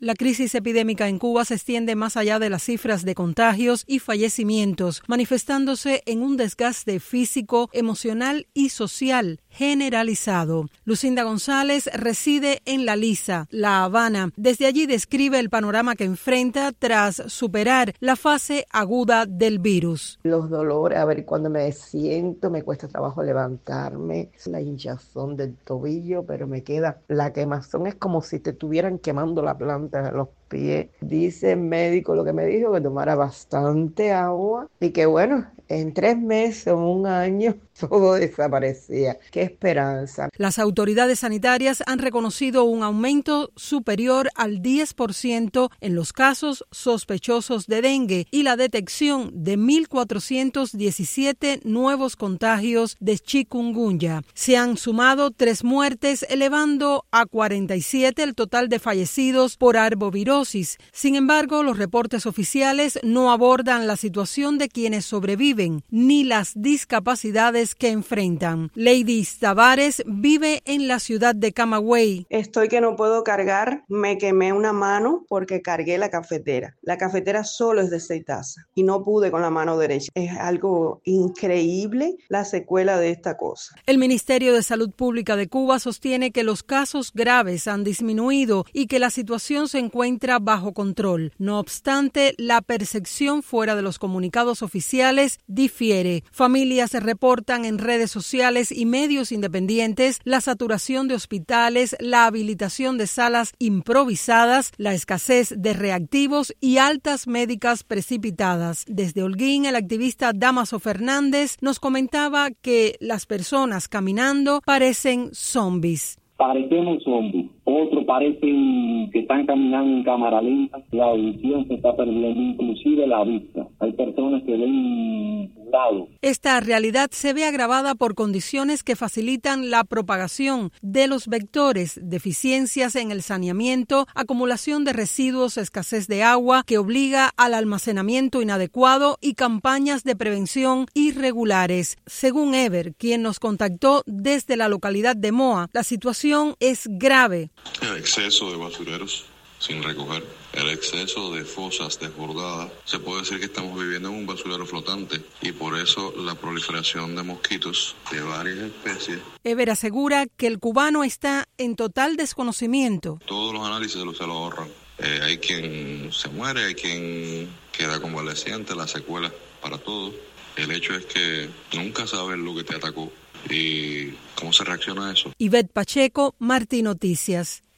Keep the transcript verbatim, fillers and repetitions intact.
La crisis epidémica en Cuba se extiende más allá de las cifras de contagios y fallecimientos, manifestándose en un desgaste físico, emocional y social generalizado. Lucinda González reside en La Lisa, La Habana. Desde allí describe el panorama que enfrenta tras superar la fase aguda del virus. Los dolores, a ver, cuando me siento me cuesta trabajo levantarme, la hinchazón del tobillo, pero me queda la quemazón, es como si te estuvieran quemando la planta de los pies. Dice el médico, lo que me dijo, que tomara bastante agua y que bueno, en tres meses o un año todo desaparecía. ¡Qué esperanza! Las autoridades sanitarias han reconocido un aumento superior al diez por ciento en los casos sospechosos de dengue y la detección de mil cuatrocientos diecisiete nuevos contagios de chikungunya. Se han sumado tres muertes, elevando a cuarenta y siete el total de fallecidos por arbovirosis. Sin embargo, los reportes oficiales no abordan la situación de quienes sobreviven ni las discapacidades que enfrentan. Lady Tavares vive en la ciudad de Camagüey. Estoy que no puedo cargar, me quemé una mano porque cargué la cafetera. La cafetera solo es de seis tazas y no pude con la mano derecha. Es algo increíble la secuela de esta cosa. El Ministerio de Salud Pública de Cuba sostiene que los casos graves han disminuido y que la situación se encuentra bajo control. No obstante, la percepción fuera de los comunicados oficiales difiere. Familias reportan en redes sociales y medios independientes la saturación de hospitales, la habilitación de salas improvisadas, la escasez de reactivos y altas médicas precipitadas. Desde Holguín, el activista Damaso Fernández nos comentaba que las personas caminando parecen zombies. Parecemos zombies, otros parecen que están caminando en cámara lenta, la audición se está perdiendo, inclusive la vista. Hay personas que ven lado. Esta realidad se ve agravada por condiciones que facilitan la propagación de los vectores, deficiencias en el saneamiento, acumulación de residuos, escasez de agua que obliga al almacenamiento inadecuado y campañas de prevención irregulares. Según Ever, quien nos contactó desde la localidad de Moa, la situación es grave. El exceso de basureros sin recoger, el exceso de fosas desbordadas. Se puede decir que estamos viviendo en un basurero flotante y por eso la proliferación de mosquitos de varias especies. Ever asegura que el cubano está en total desconocimiento. Todos los análisis se lo, se lo ahorran. Eh, hay quien se muere, hay quien queda convaleciente, las secuelas para todos. El hecho es que nunca sabes lo que te atacó y cómo se reacciona a eso. Ivette Pacheco, Martí Noticias.